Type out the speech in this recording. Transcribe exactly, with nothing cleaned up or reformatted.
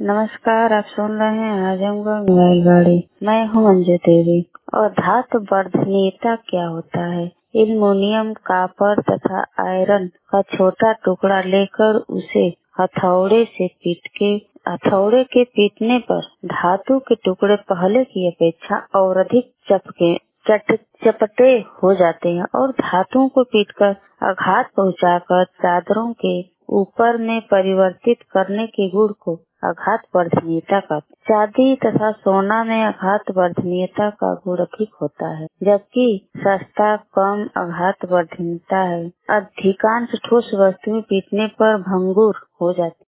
नमस्कार, आप सुन रहे हैं आजमगढ़ मोबाइल गाड़ी। मैं हूँ अंजू देवी। और धातु वर्धनीयता क्या होता है? एल्युमिनियम, कॉपर तथा आयरन का छोटा टुकड़ा लेकर उसे हथौड़े से पीट के हथौड़े के पीटने पर धातु के टुकड़े पहले की अपेक्षा और अधिक चपके चट चपटे हो जाते हैं और धातुओं को पीटकर आघात पहुंचाकर चादरों के ऊपर में परिवर्तित करने के गुण को आघात वर्धनीयता का। चांदी तथा सोना में आघात वर्धनीयता का गुण अधिक होता है, जबकि सस्ता कम आघात वर्धनीयता है। अधिकांश ठोस वस्तुएं पीटने पर भंगुर हो जाती